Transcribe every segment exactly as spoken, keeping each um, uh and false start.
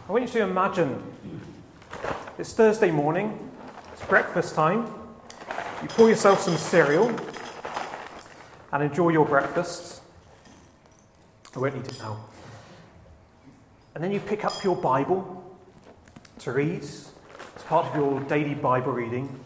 I want you to imagine it's Thursday morning, it's breakfast time, you pour yourself some cereal and enjoy your breakfast. I won't eat it now. And then you pick up your Bible to read as part of your daily Bible reading.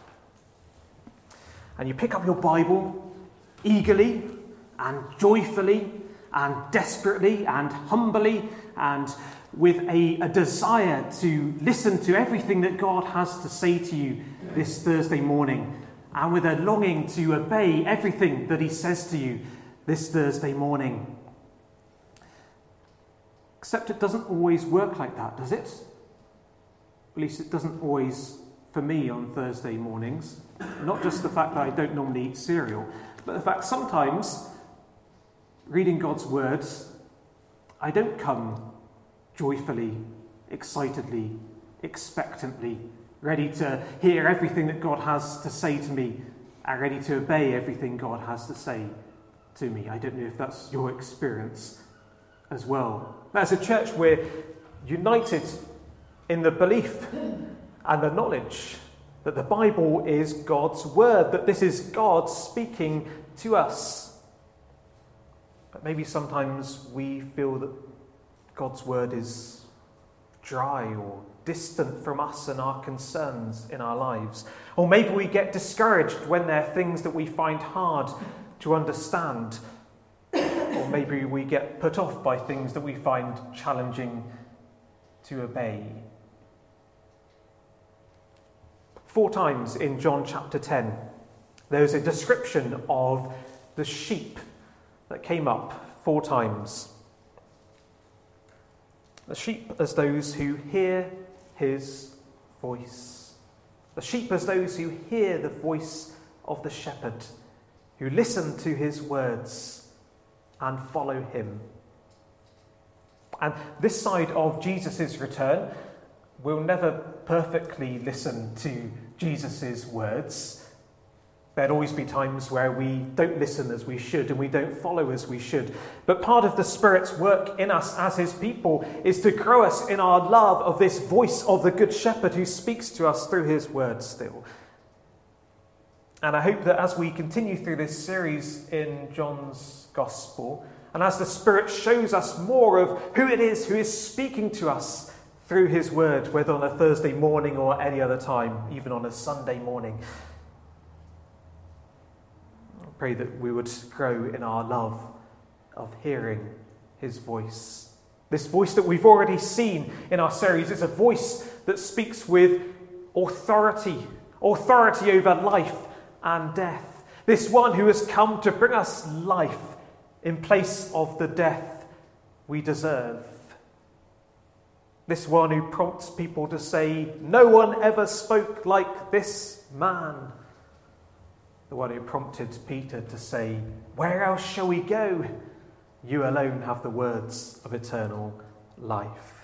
And you pick up your Bible eagerly and joyfully and desperately and humbly and with a, a desire to listen to everything that God has to say to you this Thursday morning, and with a longing to obey everything that he says to you this Thursday morning. Except it doesn't always work like that, does it? At least it doesn't always for me on Thursday mornings. Not just the fact that I don't normally eat cereal, but the fact sometimes reading God's words, I don't come joyfully, excitedly, expectantly, ready to hear everything that God has to say to me and ready to obey everything God has to say to me. I don't know if that's your experience as well. As a church, we're united in the belief and the knowledge that the Bible is God's word, that this is God speaking to us. But maybe sometimes we feel that God's word is dry or distant from us and our concerns in our lives. Or maybe we get discouraged when there are things that we find hard to understand. Or maybe we get put off by things that we find challenging to obey. Four times in John chapter ten, there's a description of the sheep that came up four times. The sheep as those who hear his voice. The sheep as those who hear the voice of the shepherd, who listen to his words and follow him. And this side of Jesus' return, we'll never perfectly listen to Jesus' words. There'll always be times where we don't listen as we should and we don't follow as we should. But part of the Spirit's work in us as his people is to grow us in our love of this voice of the Good Shepherd who speaks to us through his word still. And I hope that as we continue through this series in John's Gospel, and as the Spirit shows us more of who it is who is speaking to us through his word, whether on a Thursday morning or any other time, even on a Sunday morning, pray that we would grow in our love of hearing his voice. This voice that we've already seen in our series is a voice that speaks with authority, authority over life and death. This one who has come to bring us life in place of the death we deserve. This one who prompts people to say, "No one ever spoke like this man." The one who prompted Peter to say, "Where else shall we go? You alone have the words of eternal life."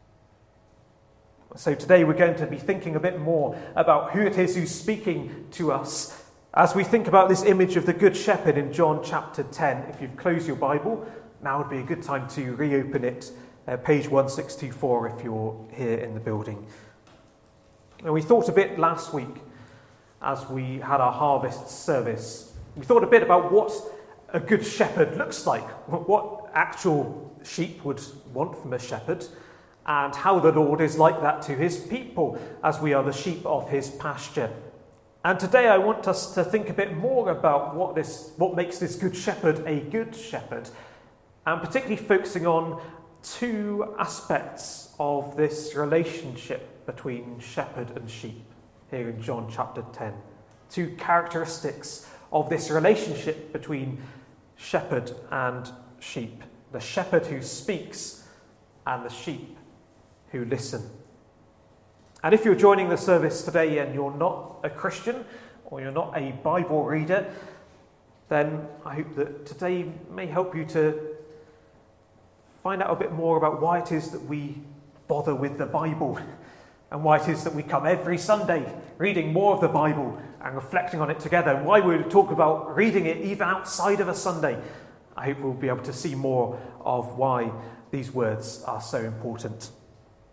So today we're going to be thinking a bit more about who it is who's speaking to us as we think about this image of the Good Shepherd in John chapter ten. If you've closed your Bible, now would be a good time to reopen it, uh, page one six two four if you're here in the building. And we thought a bit last week as we had our harvest service. We thought a bit about what a good shepherd looks like, what actual sheep would want from a shepherd, and how the Lord is like that to his people as we are the sheep of his pasture. And today I want us to think a bit more about what this, what makes this good shepherd a good shepherd, and particularly focusing on two aspects of this relationship between shepherd and sheep. Here in John chapter ten. Two characteristics of this relationship between shepherd and sheep. The shepherd who speaks and the sheep who listen. And if you're joining the service today and you're not a Christian or you're not a Bible reader, then I hope that today may help you to find out a bit more about why it is that we bother with the Bible and why it is that we come every Sunday reading more of the Bible and reflecting on it together, and why we talk about reading it even outside of a Sunday. I hope we'll be able to see more of why these words are so important.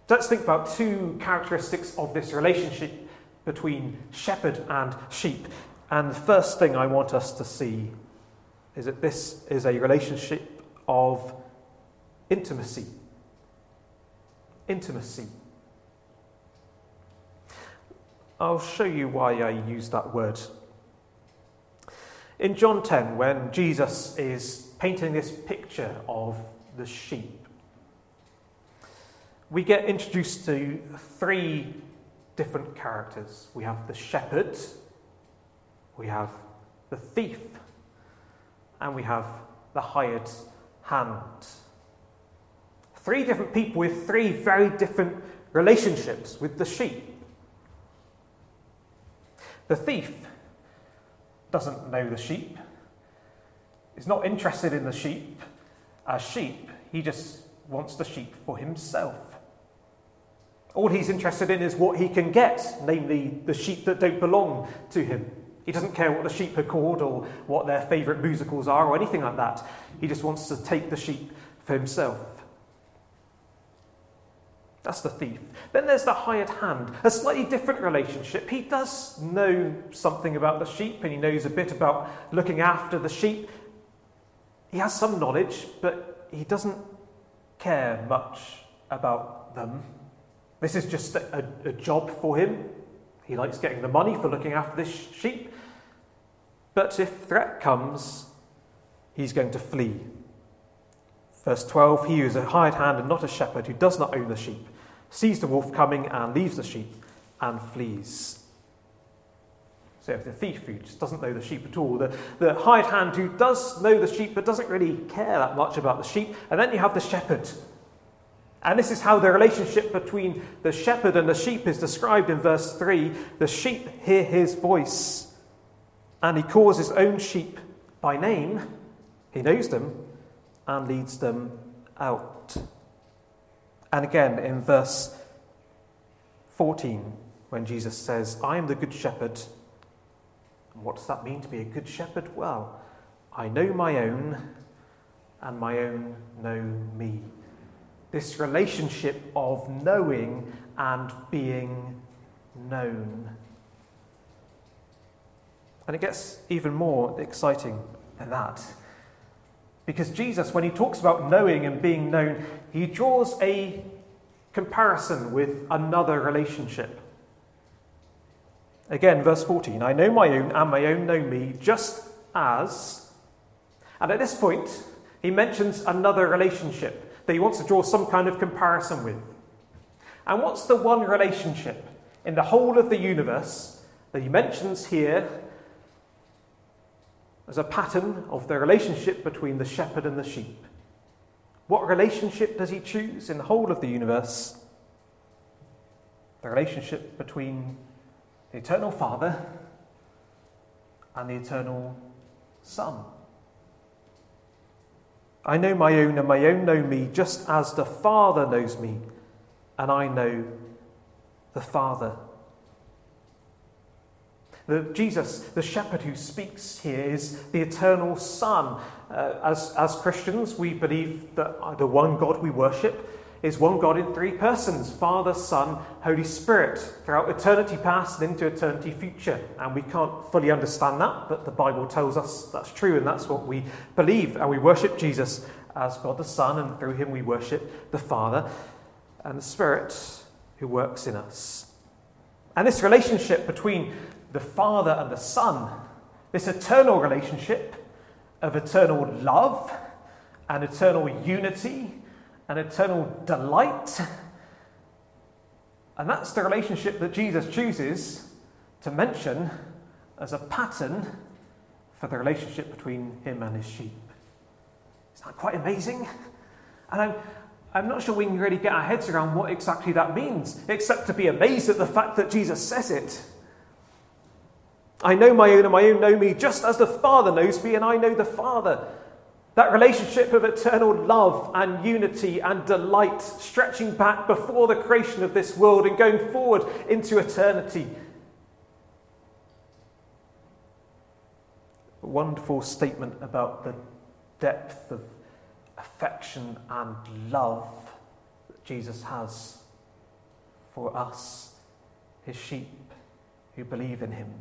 Let's think about two characteristics of this relationship between shepherd and sheep. And the first thing I want us to see is that this is a relationship of intimacy. Intimacy. I'll show you why I use that word. In John ten, when Jesus is painting this picture of the sheep, we get introduced to three different characters. We have the shepherd, we have the thief, and we have the hired hand. Three different people with three very different relationships with the sheep. The thief doesn't know the sheep. He's not interested in the sheep as sheep. He just wants the sheep for himself. All he's interested in is what he can get, namely the sheep that don't belong to him. He doesn't care what the sheep are called or what their favourite musicals are or anything like that. He just wants to take the sheep for himself. That's the thief. Then there's the hired hand, a slightly different relationship. He does know something about the sheep and he knows a bit about looking after the sheep. He has some knowledge, but he doesn't care much about them. This is just a, a, a job for him. He likes getting the money for looking after this sheep. But if threat comes, he's going to flee. Verse twelve, he who is a hired hand and not a shepherd, who does not own the sheep, sees the wolf coming and leaves the sheep and flees. So if the thief who just doesn't know the sheep at all, the, the hired hand who does know the sheep but doesn't really care that much about the sheep, and then you have the shepherd. And this is how the relationship between the shepherd and the sheep is described in verse three. The sheep hear his voice, and he calls his own sheep by name. He knows them and leads them out. And again in verse fourteen, when Jesus says, I am the good shepherd. What does that mean to be a good shepherd? Well, I know my own, and my own know me. This relationship of knowing and being known. And it gets even more exciting than that. Because Jesus, when he talks about knowing and being known, he draws a comparison with another relationship. Again, verse fourteen, I know my own and my own know me, just as... And at this point, he mentions another relationship that he wants to draw some kind of comparison with. And what's the one relationship in the whole of the universe that he mentions here as a pattern of the relationship between the shepherd and the sheep? What relationship does he choose in the whole of the universe? The relationship between the eternal Father and the eternal Son. I know my own and my own know me, just as the Father knows me and I know the Father. The, Jesus, the shepherd who speaks here, is the eternal Son. Uh, as, as Christians, we believe that the one God we worship is one God in three persons, Father, Son, Holy Spirit, throughout eternity past and into eternity future. And we can't fully understand that, but the Bible tells us that's true, and that's what we believe. And we worship Jesus as God the Son, and through him we worship the Father and the Spirit who works in us. And this relationship between the Father and the Son, this eternal relationship of eternal love and eternal unity and eternal delight. And that's the relationship that Jesus chooses to mention as a pattern for the relationship between him and his sheep. Isn't that quite amazing? And I'm, I'm not sure we can really get our heads around what exactly that means, except to be amazed at the fact that Jesus says it. I know my own and my own know me, just as the Father knows me and I know the Father. That relationship of eternal love and unity and delight, stretching back before the creation of this world and going forward into eternity. A wonderful statement about the depth of affection and love that Jesus has for us, his sheep who believe in him.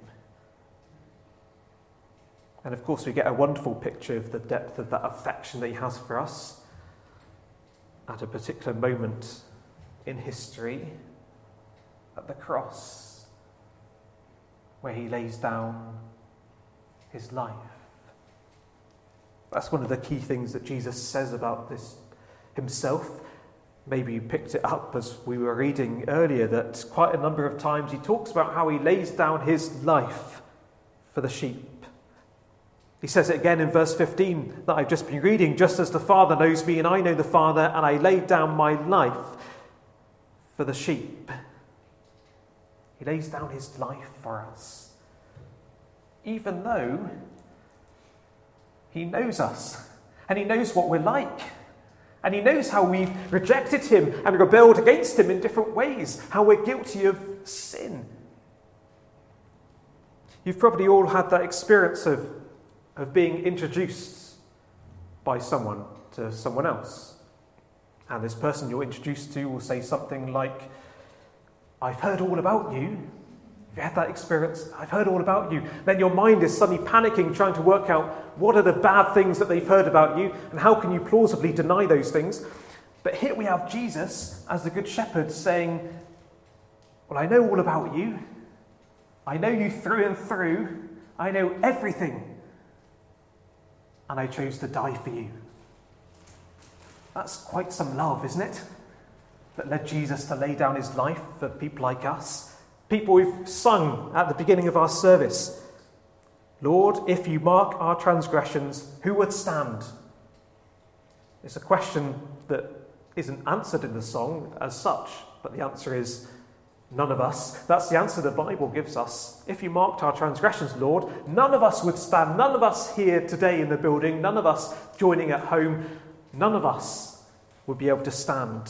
And of course, we get a wonderful picture of the depth of that affection that he has for us at a particular moment in history, at the cross, where he lays down his life. That's one of the key things that Jesus says about this himself. Maybe you picked it up as we were reading earlier, that quite a number of times he talks about how he lays down his life for the sheep. He says it again in verse fifteen that I've just been reading, just as the Father knows me and I know the Father, and I laid down my life for the sheep. He lays down his life for us, even though he knows us and he knows what we're like. And he knows how we've rejected him and rebelled against him in different ways, how we're guilty of sin. You've probably all had that experience of, of being introduced by someone to someone else. And this person you're introduced to will say something like, I've heard all about you. Have you had that experience? I've heard all about you. Then your mind is suddenly panicking, trying to work out what are the bad things that they've heard about you and how can you plausibly deny those things. But here we have Jesus as the Good Shepherd saying, well, I know all about you. I know you through and through. I know everything. And I chose to die for you. That's quite some love, isn't it? That led Jesus to lay down his life for people like us. People we've sung at the beginning of our service. Lord, if you mark our transgressions, who would stand? It's a question that isn't answered in the song as such, but the answer is none of us. That's the answer the Bible gives us. If you marked our transgressions, Lord, none of us would stand. None of us here today in the building, none of us joining at home, none of us would be able to stand.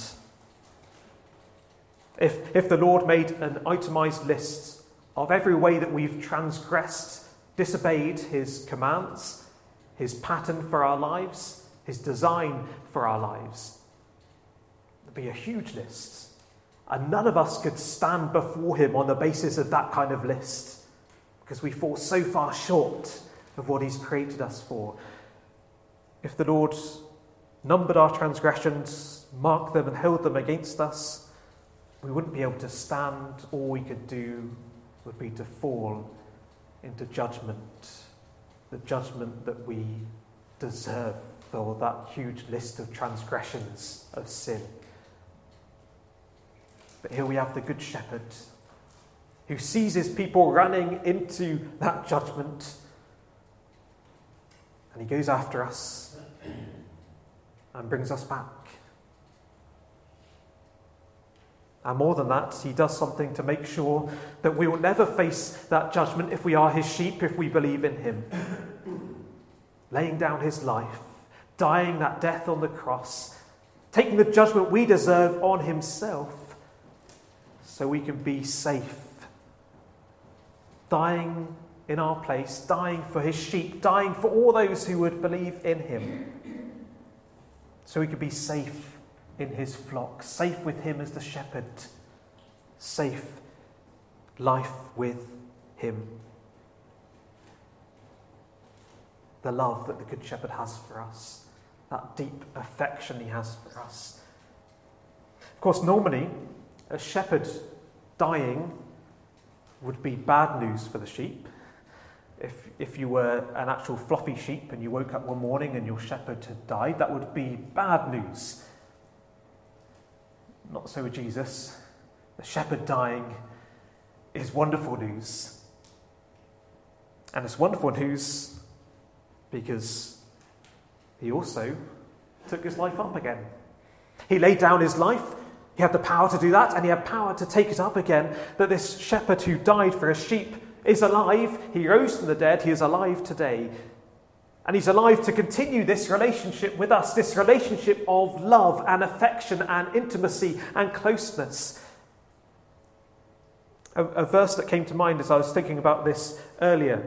If, if the Lord made an itemized list of every way that we've transgressed, disobeyed his commands, his pattern for our lives, his design for our lives, there'd be a huge list. And none of us could stand before him on the basis of that kind of list, because we fall so far short of what he's created us for. If the Lord numbered our transgressions, marked them and held them against us, we wouldn't be able to stand. All we could do would be to fall into judgment, the judgment that we deserve for that huge list of transgressions of sin. But here we have the Good Shepherd who sees his people running into that judgment, and he goes after us and brings us back. And more than that, he does something to make sure that we will never face that judgment if we are his sheep, if we believe in him. Laying down his life, dying that death on the cross, taking the judgment we deserve on himself so we can be safe. Dying in our place, dying for his sheep, dying for all those who would believe in him, so we can be safe in his flock, safe with him as the shepherd, safe life with him. The love that the Good Shepherd has for us, that deep affection he has for us. Of course, normally, a shepherd dying would be bad news for the sheep. If, if you were an actual fluffy sheep and you woke up one morning and your shepherd had died, that would be bad news. Not so with Jesus. The shepherd dying is wonderful news. And it's wonderful news because he also took his life up again. He laid down his life. He had the power to do that, and he had power to take it up again. That this shepherd who died for his sheep is alive. He rose from the dead. He is alive today. And he's alive to continue this relationship with us, this relationship of love and affection and intimacy and closeness. A, a verse that came to mind as I was thinking about this earlier,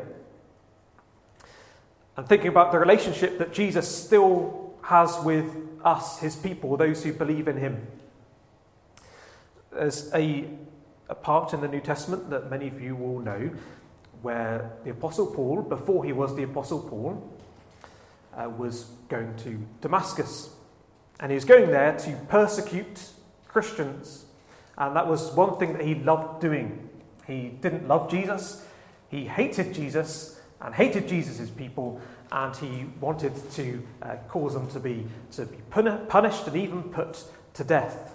and thinking about the relationship that Jesus still has with us, his people, those who believe in him. there's a, a part in the New Testament that many of you will know where the Apostle Paul, before he was the Apostle Paul, uh, was going to Damascus. And he was going there to persecute Christians. And that was one thing that he loved doing. He didn't love Jesus. He hated Jesus and hated Jesus' people. And he wanted to uh, cause them to be, to be pun- punished and even put to death.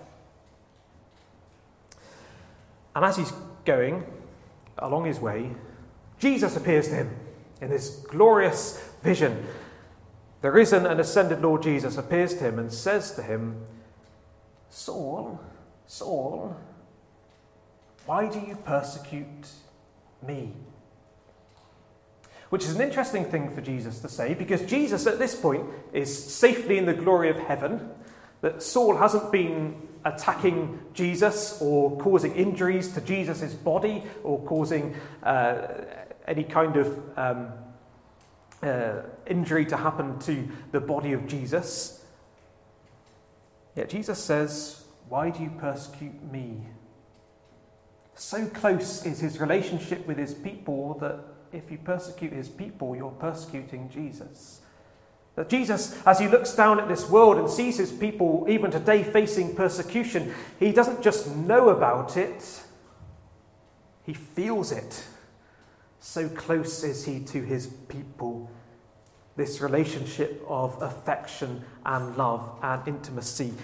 And as he's going along his way, Jesus appears to him in this glorious vision. The risen and ascended Lord Jesus appears to him and says to him, "Saul, Saul, why do you persecute me?" Which is an interesting thing for Jesus to say, because Jesus at this point is safely in the glory of heaven, that Saul hasn't been attacking Jesus or causing injuries to Jesus' body or causing uh, any kind of um, uh, injury to happen to the body of Jesus. Yet Jesus says, "Why do you persecute me?" So close is his relationship with his people that if you persecute his people, you're persecuting Jesus. That Jesus, as he looks down at this world and sees his people even today facing persecution, he doesn't just know about it, he feels it. So close is he to his people. This relationship of affection and love and intimacy.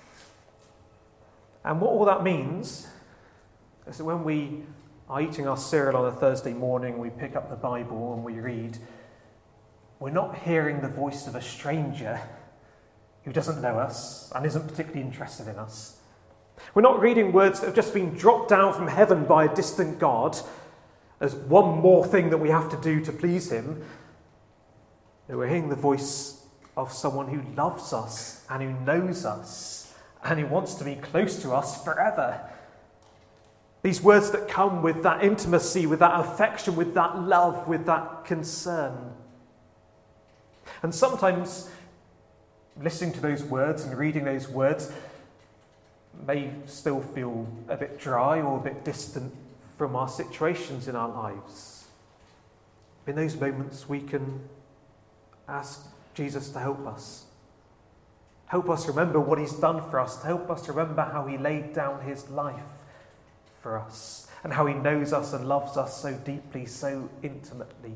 And what all that means is that when we are eating our cereal on a Thursday morning, we pick up the Bible and we read, we're not hearing the voice of a stranger who doesn't know us and isn't particularly interested in us. We're not reading words that have just been dropped down from heaven by a distant God as one more thing that we have to do to please him. No, we're hearing the voice of someone who loves us and who knows us and who wants to be close to us forever. These words that come with that intimacy, with that affection, with that love, with that concern. And sometimes listening to those words and reading those words may still feel a bit dry or a bit distant from our situations in our lives. In those moments we can ask Jesus to help us. Help us remember what he's done for us. To help us remember how he laid down his life for us. And how he knows us and loves us so deeply, so intimately.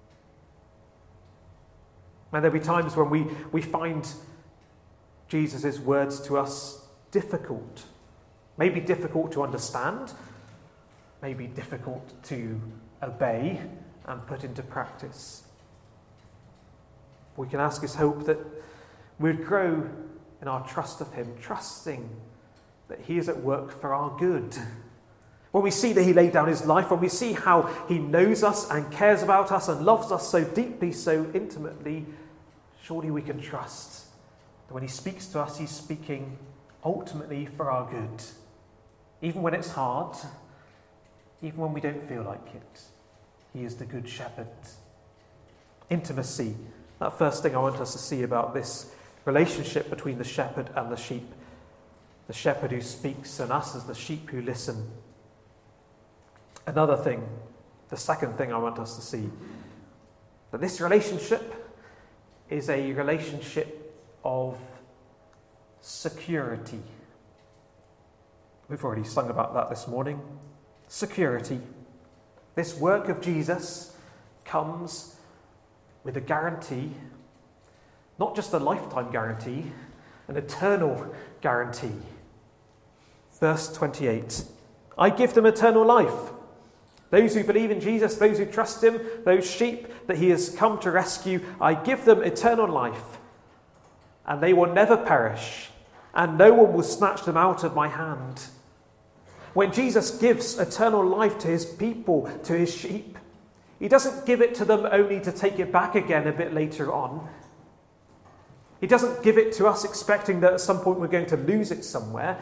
And there'll be times when we, we find Jesus' words to us difficult. Maybe difficult to understand. Maybe difficult to obey and put into practice. We can ask his help that we'd grow in our trust of him, trusting that he is at work for our good. When we see that he laid down his life, when we see how he knows us and cares about us and loves us so deeply, so intimately, surely we can trust that when he speaks to us, he's speaking ultimately for our good. Even when it's hard, even when we don't feel like it, he is the good shepherd. Intimacy, that first thing I want us to see about this relationship between the shepherd and the sheep. The shepherd who speaks and us as the sheep who listen. Another thing, the second thing I want us to see, that this relationship is a relationship of security. We've already sung about that this morning. Security. This work of Jesus comes with a guarantee, not just a lifetime guarantee, an eternal guarantee. Verse twenty-eight, I give them eternal life. Those who believe in Jesus, those who trust him, those sheep that he has come to rescue, I give them eternal life, and they will never perish, and no one will snatch them out of my hand. When Jesus gives eternal life to his people, to his sheep, he doesn't give it to them only to take it back again a bit later on. He doesn't give it to us expecting that at some point we're going to lose it somewhere.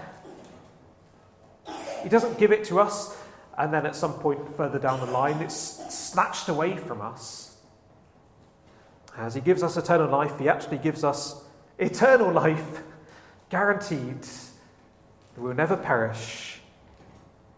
He doesn't give it to us and then at some point further down the line it's snatched away from us. As he gives us eternal life, he actually gives us eternal life, guaranteed. We will never perish,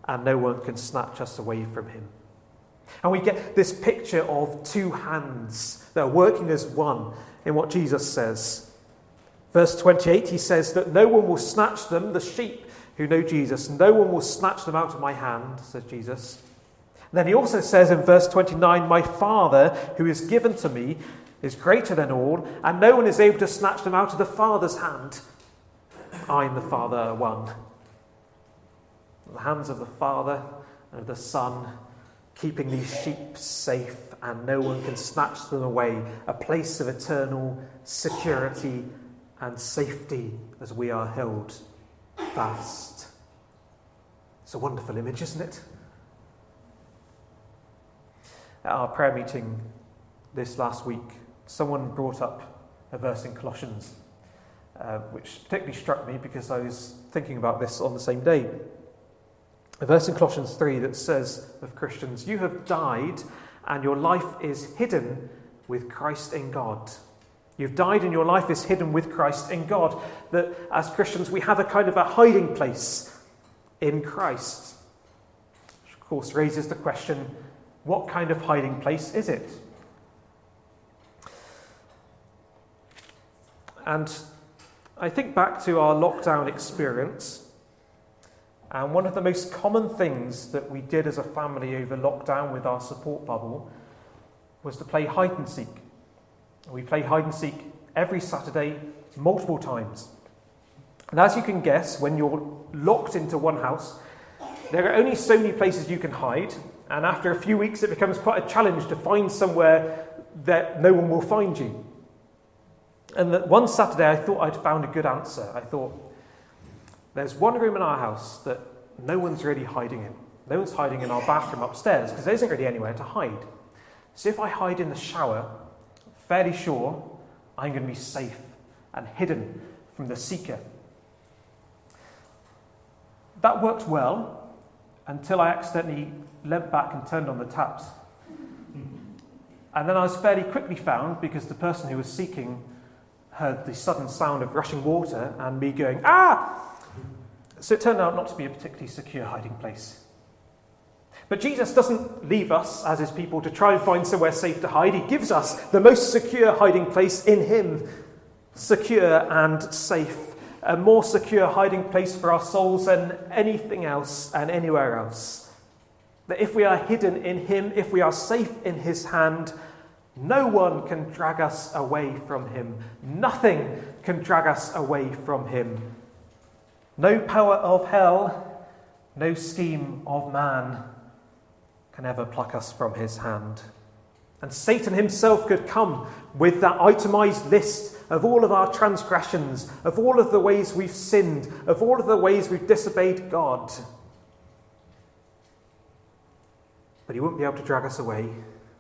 and no one can snatch us away from him. And we get this picture of two hands that are working as one in what Jesus says. Verse twenty-eight, he says that no one will snatch them, the sheep who know Jesus, no one will snatch them out of my hand, says Jesus. And then he also says in verse twenty-nine, my Father who is given to me is greater than all, and no one is able to snatch them out of the Father's hand. I and the Father are one. The hands of the Father and of the Son, keeping these sheep safe, and no one can snatch them away. A place of eternal security and safety as we are held fast. It's a wonderful image, isn't it? At our prayer meeting this last week, someone brought up a verse in Colossians, uh, which particularly struck me because I was thinking about this on the same day. A verse in Colossians three that says of Christians, you have died and your life is hidden with Christ in God. You've died and your life is hidden with Christ in God. That as Christians we have a kind of a hiding place in Christ. Which of course raises the question, what kind of hiding place is it? And I think back to our lockdown experience, and one of the most common things that we did as a family over lockdown with our support bubble was to play hide and seek. We play hide and seek every Saturday, multiple times. And as you can guess, when you're locked into one house, there are only so many places you can hide, and after a few weeks it becomes quite a challenge to find somewhere that no one will find you. And that one Saturday I thought I'd found a good answer. I thought, there's one room in our house that no one's really hiding in. No one's hiding in our bathroom upstairs because there isn't really anywhere to hide. So if I hide in the shower, I'm fairly sure I'm going to be safe and hidden from the seeker. That worked well until I accidentally leant back and turned on the taps. And then I was fairly quickly found because the person who was seeking heard the sudden sound of rushing water and me going, ah! So it turned out not to be a particularly secure hiding place. But Jesus doesn't leave us as his people to try and find somewhere safe to hide. He gives us the most secure hiding place in him, secure and safe. A more secure hiding place for our souls than anything else and anywhere else. That if we are hidden in him, if we are safe in his hand, no one can drag us away from him. Nothing can drag us away from him. No power of hell, no scheme of man can ever pluck us from his hand. And Satan himself could come with that itemized list of all of our transgressions, of all of the ways we've sinned, of all of the ways we've disobeyed God. But he wouldn't be able to drag us away.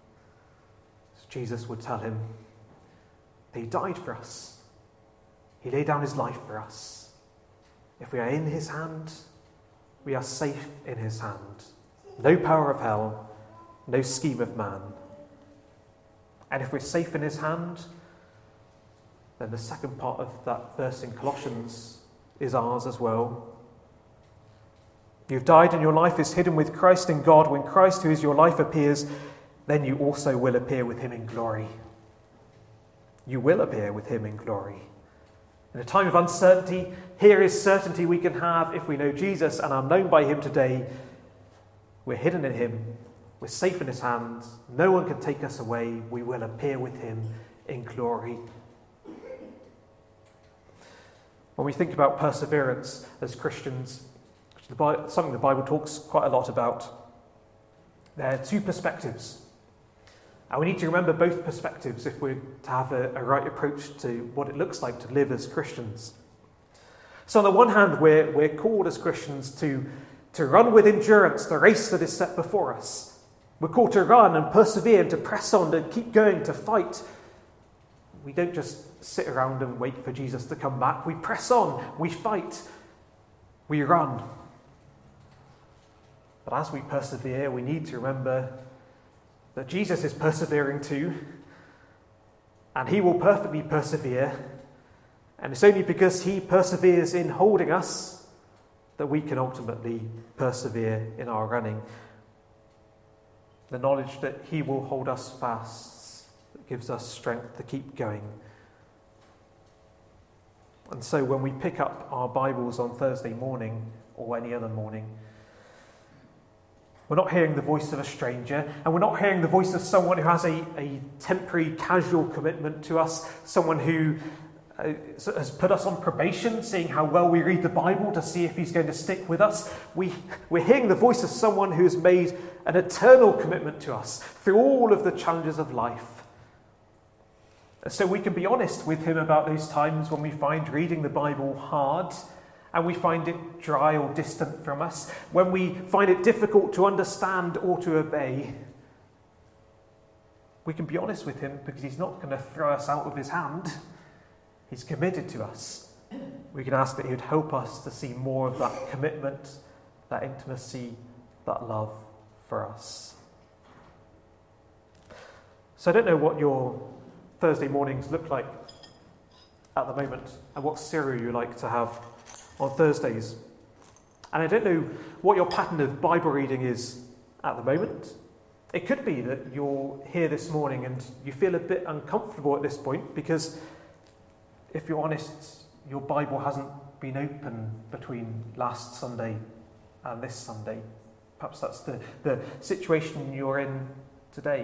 Jesus would tell him that he died for us. He laid down his life for us. If we are in his hand, we are safe in his hand. No power of hell, no scheme of man. And if we're safe in his hand, then the second part of that verse in Colossians is ours as well. You've died and your life is hidden with Christ in God. When Christ, who is your life, appears, then you also will appear with him in glory. You will appear with him in glory. In a time of uncertainty, here is certainty we can have if we know Jesus and are known by him today. We're hidden in him. We're safe in his hands. No one can take us away. We will appear with him in glory. When we think about perseverance as Christians, something the Bible talks quite a lot about, there are two perspectives. And we need to remember both perspectives if we're to have a, a right approach to what it looks like to live as Christians. So on the one hand, we're, we're called as Christians to, to run with endurance the race that is set before us. We're called to run and persevere and to press on and keep going, to fight. We don't just sit around and wait for Jesus to come back. We press on, we fight, we run. But as we persevere, we need to remember that Jesus is persevering too, and he will perfectly persevere, and it's only because he perseveres in holding us that we can ultimately persevere in our running. The knowledge that he will hold us fast, that gives us strength to keep going. And so when we pick up our Bibles on Thursday morning or any other morning, we're not hearing the voice of a stranger, and we're not hearing the voice of someone who has a, a temporary, casual commitment to us, someone who uh, has put us on probation, seeing how well we read the Bible to see if he's going to stick with us. We, we're hearing the voice of someone who has made an eternal commitment to us through all of the challenges of life. So we can be honest with him about those times when we find reading the Bible hard and we find it dry or distant from us, when we find it difficult to understand or to obey. We can be honest with him because he's not going to throw us out of his hand. He's committed to us. We can ask that he would help us to see more of that commitment, that intimacy, that love for us. So I don't know what your Thursday mornings look like at the moment and what cereal you like to have on Thursdays. And I don't know what your pattern of Bible reading is at the moment. It could be that you're here this morning and you feel a bit uncomfortable at this point because, if you're honest, your Bible hasn't been open between last Sunday and this Sunday. Perhaps that's the, the situation you're in today.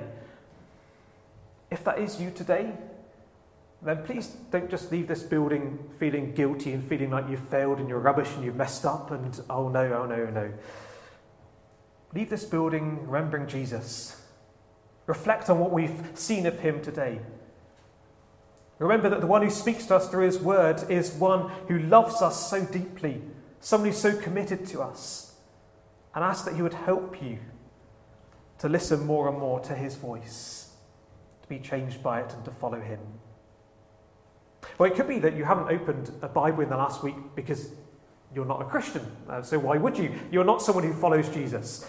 If that is you today, then please don't just leave this building feeling guilty and feeling like you've failed and you're rubbish and you've messed up and oh no, oh no, no. Leave this building remembering Jesus. Reflect on what we've seen of him today. Remember that the one who speaks to us through his word is one who loves us so deeply, someone who's so committed to us, and ask that he would help you to listen more and more to his voice, to be changed by it and to follow him. Well, it could be that you haven't opened a Bible in the last week because you're not a Christian. Uh, so why would you? You're not someone who follows Jesus.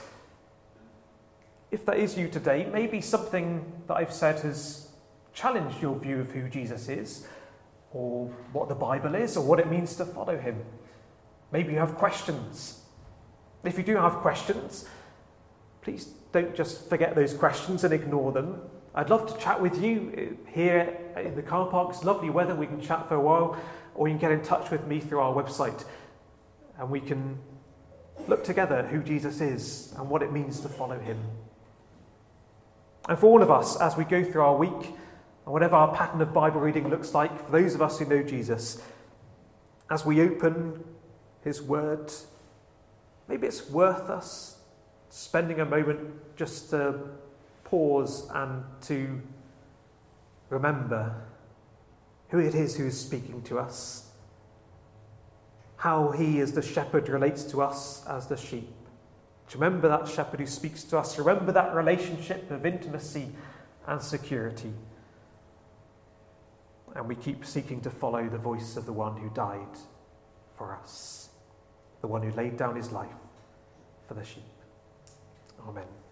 If that is you today, maybe something that I've said has challenged your view of who Jesus is, or what the Bible is, or what it means to follow him. Maybe you have questions. If you do have questions, please don't just forget those questions and ignore them. I'd love to chat with you here in the car park. It's lovely weather. We can chat for a while, or you can get in touch with me through our website, and we can look together who Jesus is and what it means to follow him. And for all of us, as we go through our week, and whatever our pattern of Bible reading looks like, for those of us who know Jesus, as we open his word, maybe it's worth us spending a moment just to pause and to remember who it is who is speaking to us, how he as the shepherd relates to us as the sheep. To remember that shepherd who speaks to us, remember that relationship of intimacy and security. And we keep seeking to follow the voice of the one who died for us, the one who laid down his life for the sheep. Amen.